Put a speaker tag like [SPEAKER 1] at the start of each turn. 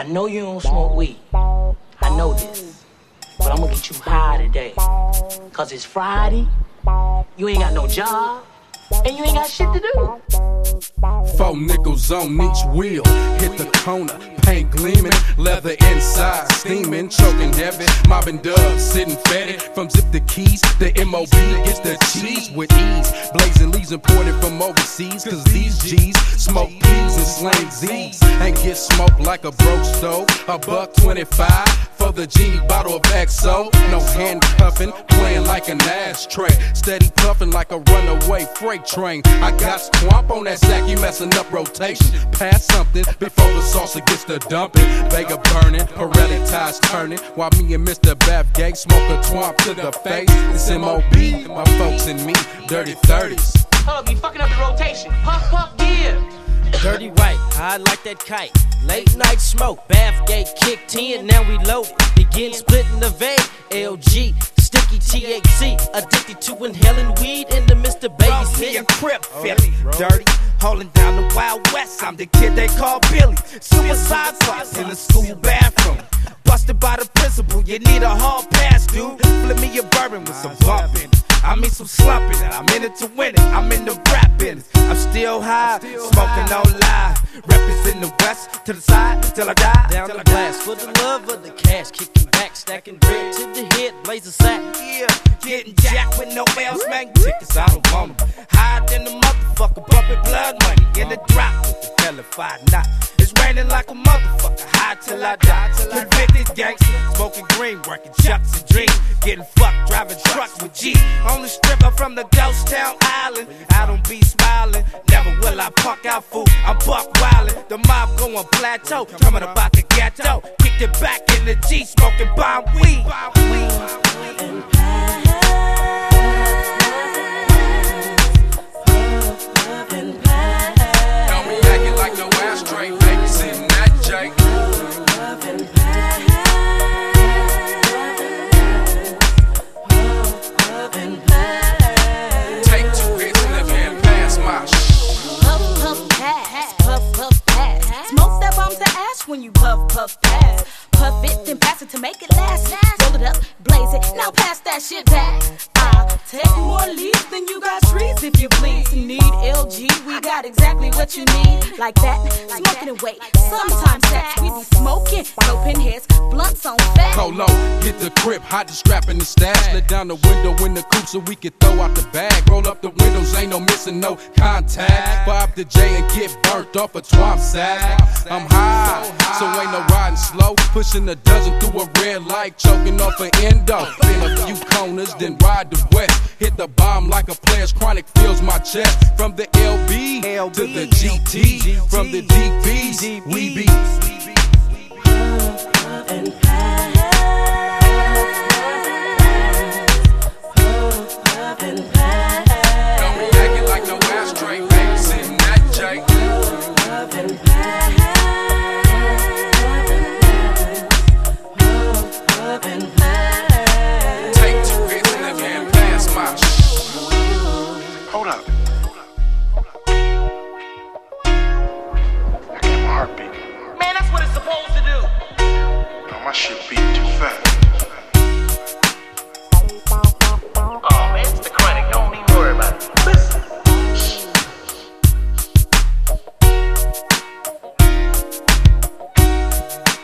[SPEAKER 1] know you don't smoke weed. I know this. But I'm gonna get you high today. Cause it's Friday, you ain't got no job, and you ain't got shit to do.
[SPEAKER 2] 4 nickels on each wheel, hit the corner, paint gleaming, leather inside steaming, choking heavy, mobbing dubs, sitting fatty. From zip the keys, the MOB gets the cheese with ease. Blazing leaves imported from overseas, cause these G's smoke peas and slang Z's and get smoked like a broke stove. $1.25 for the genie bottle of XO. No handcuffing, playing like an ashtray, steady puffing like a runaway freight train. I got swamp on that sack, you messing up rotation. Pass something before the salsa gets to dumping. Vega burning, Pirelli ties turning, while me and Mr. Bathgate smoke a twomp to the face. It's MOB, my folks and me, dirty 30s.
[SPEAKER 1] Hug, you fucking up the rotation. Puff, puff, yeah.
[SPEAKER 3] Dirty right, high like that kite. Late night smoke, Bathgate kicked in, now we loaded. Begin splitting the vape, LG, sticky THC. Addicted to inhaling weed in the Mr. Babysit.
[SPEAKER 4] A crib Philly, dirty, holding down the Wild West. I'm the kid they call Billy. Suicide thoughts in the school bathroom. Busted by the principal, you need a hall pass, dude. Flip me a bourbon with some bumping. I mean some slumping, and I'm in it to win it. I'm in the rap business. I'm still high, smoking no lie. Representing the west to the side till I die.
[SPEAKER 3] Down the blast for the love of the cash, kicking back, stacking bread to the head, blaze a sack.
[SPEAKER 4] Yeah, getting jacked with no else, man. Tickets, I don't want them. Higher than the motherfucker, bumping blood money in the drop with the hellified knot. It's raining like a motherfucker, high till I die. Convicted gangster, smoking green, working chucks and dreams. Getting fucked, driving trucks with G. On the stripper from the ghost town island. I don't be smiling, never will I punk out fool. I'm buck wildin', the mob going plateau. Coming about the ghetto, kicked it back in the G, smoking bomb weed.
[SPEAKER 2] Don't be acting like no ashtray, baby, sitting that J. Take 2 hits, live and pass my
[SPEAKER 5] Puff, puff, pass, puff, puff, pass. Smoke that bomb to ash when you puff, puff, pass. Puff it, then pass it to make it last. Roll it up, blaze it, now pass that shit back. I'll take more leaves than you got trees if you please. Need LG, we got exactly what you need. Like that, smoking away. Sometimes sex, we be smoking, no pinheads, blunts on fat.
[SPEAKER 2] Colo, get the crib, hide the strap in the stash. Let down the window in the coupe so we can throw out the bag. Roll up the windows, ain't no missing, no contact. Fire up the J and get burnt off a twomp sack. I'm high, so ain't no riding slow. Pushing a dozen through a red light, choking off an endo. Spin a few corners, then ride the west. Hit the bomb like a player's chronic fills my chest. From the LB to the GT, from the DPs, we be.
[SPEAKER 5] And pass.